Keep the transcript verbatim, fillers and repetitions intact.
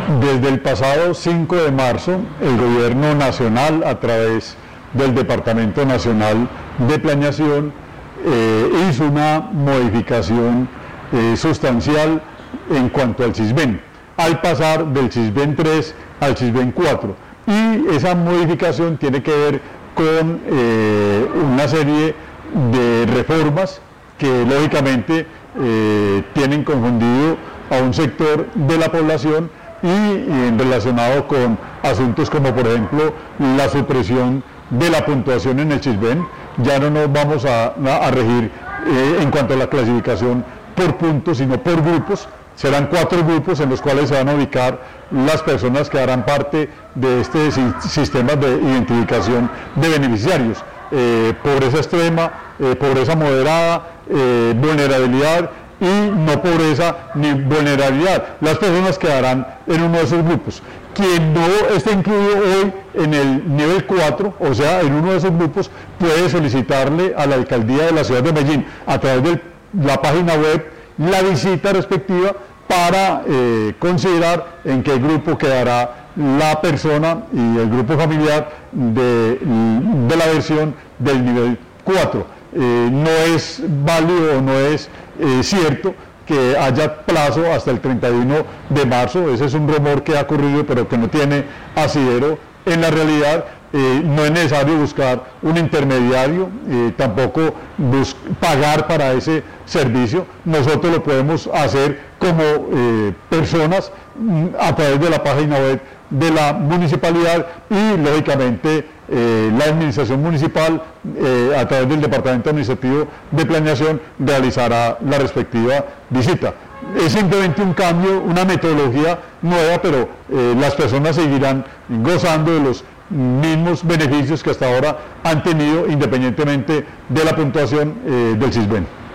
Desde el pasado cinco de marzo, el Gobierno Nacional, a través del Departamento Nacional de Planeación, eh, hizo una modificación eh, sustancial en cuanto al CISBEN, al pasar del CISBEN tres al CISBEN cuatro. Y esa modificación tiene que ver con eh, una serie de reformas que lógicamente eh, tienen confundido a un sector de la población y, y relacionado con asuntos como por ejemplo la supresión de la puntuación en el CISBEN. Ya no nos vamos a, a regir eh, en cuanto a la clasificación por puntos, sino por grupos. Serán cuatro grupos en los cuales se van a ubicar las personas que harán parte de este sistema de identificación de beneficiarios. Eh, pobreza extrema, eh, pobreza moderada, eh, vulnerabilidad y no pobreza ni vulnerabilidad. Las personas quedarán en uno de esos grupos. Quien no esté incluido hoy en el nivel cuatro, o sea, en uno de esos grupos, puede solicitarle a la alcaldía de la ciudad de Medellín, a través de la página web, la visita respectiva para eh, considerar en qué grupo quedará la persona y el grupo familiar de, de la versión del nivel cuatro. Eh, no es válido o no es eh, cierto que haya plazo hasta el treinta y uno de marzo, ese es un rumor que ha ocurrido pero que no tiene asidero en la realidad. Eh, no es necesario buscar un intermediario, eh, tampoco pagar para ese servicio. Nosotros lo podemos hacer como eh, personas a través de la página web de la municipalidad y lógicamente eh, la administración municipal eh, a través del Departamento Administrativo de Planeación realizará la respectiva visita. Es simplemente un cambio, una metodología nueva, pero eh, las personas seguirán gozando de los mismos beneficios que hasta ahora han tenido independientemente de la puntuación eh, del CISBEN.